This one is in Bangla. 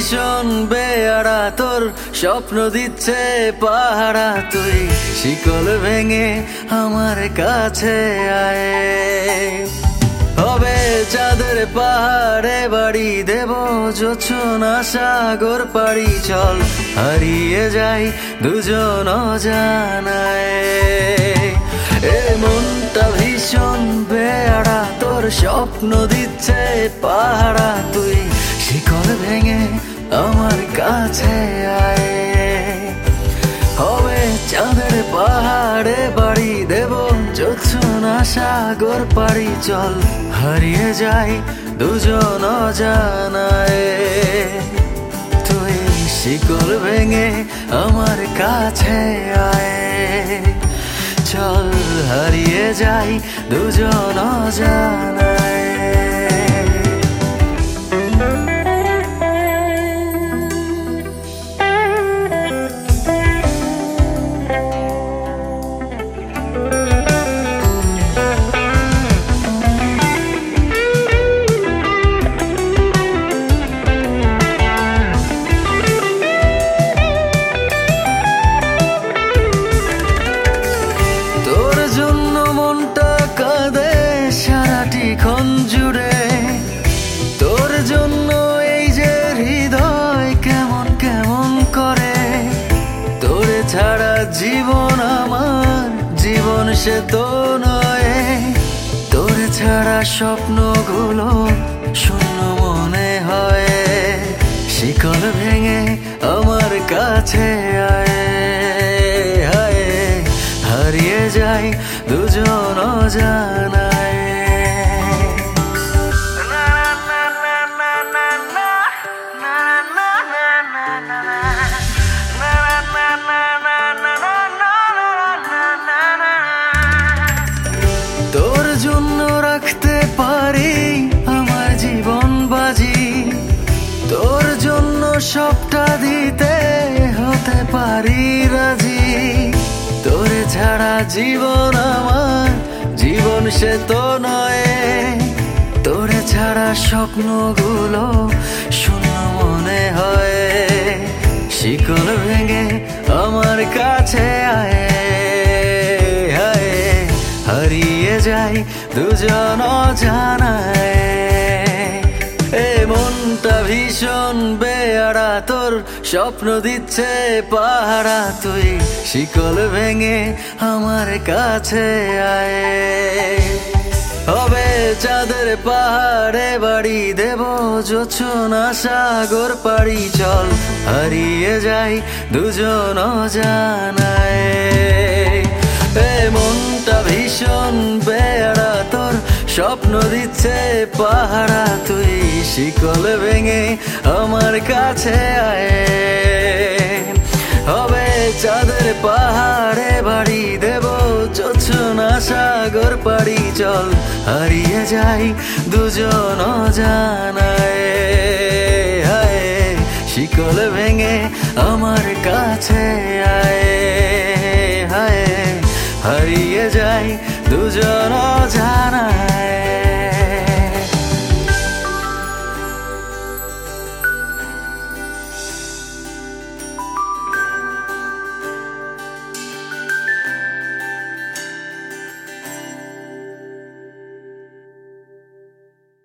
ভীষণ বেয়ারা, তোর স্বপ্ন দিচ্ছে পাহারা। তুই শিকল ভেঙে আমার কাছে আয়। হবে চাঁদের পাহাড়ে বাড়ি দেব, জোছনা সাগর পাড়ি। চল হারিয়ে যাই দুজন অজানায়। এ মনটা ভীষণ বেয়ারা, তোর স্বপ্ন দিচ্ছে পাহারা। তুই শিকল ভেঙে আমার কাছে আয়। হবে চাঁদের পাহাড়ে বাড়ি দেব, জোছনা সাগর পাড়ি। চল হারিয়ে যাই দুজন অজানায়। তুই শিকল ভেঙে আমার কাছে আয়। চল হারিয়ে যাই দুজন অজানায়। ক্ষণ জুড়ে তোর জন্য এই যে হৃদয় কেমন কেমন করে। তোরে ছাড়া জীবন আমার জীবন সে তো নয়। তোরে ছাড়া স্বপ্নগুলো শূন্য মনে হয়। শিকল ভেঙে আমার কাছে আয়। হারিয়ে যাই দুজন অজানায়। তোর জন্য রাখতে পারি আমার জীবন বাজি। তোর জন্য সবটা দিতে হতে পারি রাজি। তোরে ছাড়া জীবন আমার জীবন সে তো নয়। তোরে ছাড়া স্বপ্নগুলো শূন্য মনে হয়। শিকল ভেঙে আমার কাছে আয়। হারিয়ে যাই দুজন অজানায়। এ মনটা ভীষণ বেয়ারা, তোর স্বপ্ন দিচ্ছে পাহারা। তুই শিকল ভেঙে আমার কাছে আয়। হবে চাঁদের পাহাড়ে বাড়ি দেব, জোছনা সাগর পাড়ি। চল হারিয়ে যাই দুজন অজানায়। এ মনটা ভীষণ বেয়ারা, তোর স্বপ্ন দিচ্ছে পাহারা। তুই শিকল ভেঙে আমার কাছে আয়। হবে চাঁদের পাহাড়ে বাড়ি দেব, জোছনা সাগর পাড়ি। চল হারিয়ে যাই দুজন অজানায়। শিকল ভেঙে আমার কাছে আয়। হারিয়ে যাই দুজন অজানায়।